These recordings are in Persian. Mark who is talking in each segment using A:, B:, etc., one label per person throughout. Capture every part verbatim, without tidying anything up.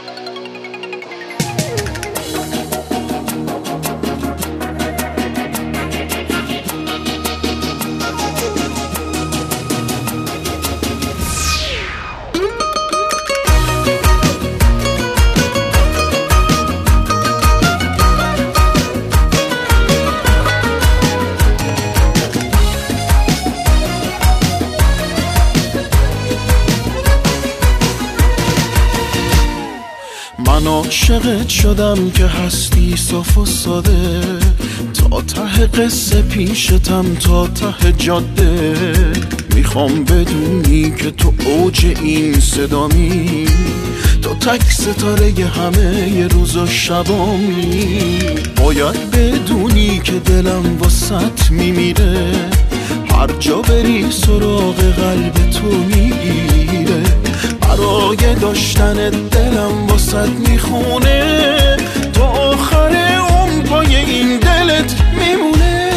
A: من عاشقت شدم که هستی صاف و ساده، تا ته قصه پیشتم تا ته جاده. میخوام بدونی که تو اوج این صدامی، تو تک ستاره همه ی روز و شبامی. باید بدونی که دلم واسط میمیره، هر جا بری سراغ قلب تو میگیره. برای داشتن دلم واسط میخونه، تا آخر اون پای این دلت میمونه.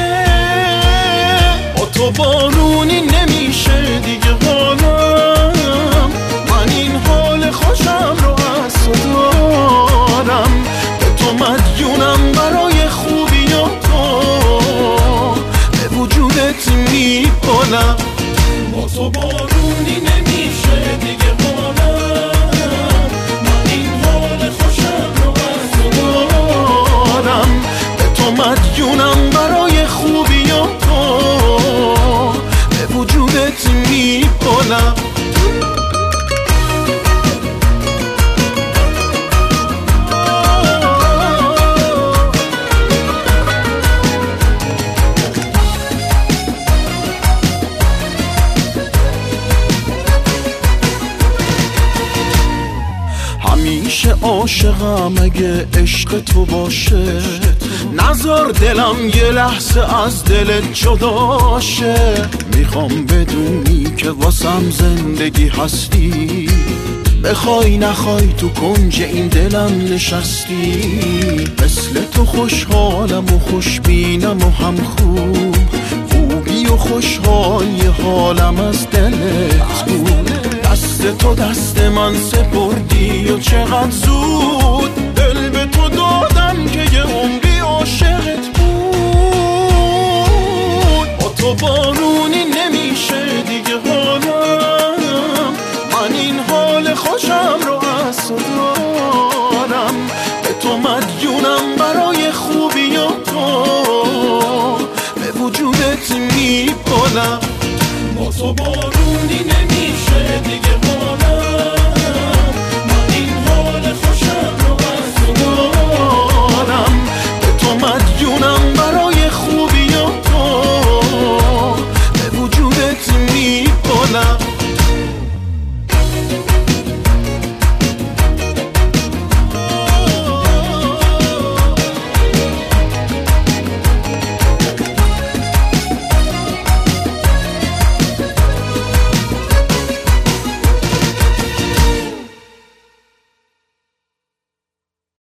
A: با تو بارونی نمیشه دیگه حالم، من این حال خوشم رو از تو دارم. به تو مدیونم برای خوبیاتو، به وجودت میپالم. با تو بارونی نمیشه دیگه حالم، من این حال خوشم رو از تو دارم. به تو مدیونم برای خوبیاتو، به وجودت میپالم. همیشه عاشقم اگه عشق تو باشه، نذار دلم یه لحظه از دلت جداشه. میخوام بدونی که واسم زندگی هستی، بخوای نخوای تو کنج این دلم نشستی. مثل تو خوشحالم و خوشبینم و هم خوب، خوبی و خوشحالی حالم از دلت بود. دست تو دست من سپردی و چقدر زود، دل به تو دادم که یه عمری عاشقت بود. با تو بارونی نمیشه دیگه حالم، من این حال خوشم رو از تو دارم. به تو مدیونم برای خوبیاتو، به وجودت میپالم. با تو بارونی نمیشه دیگه حالم،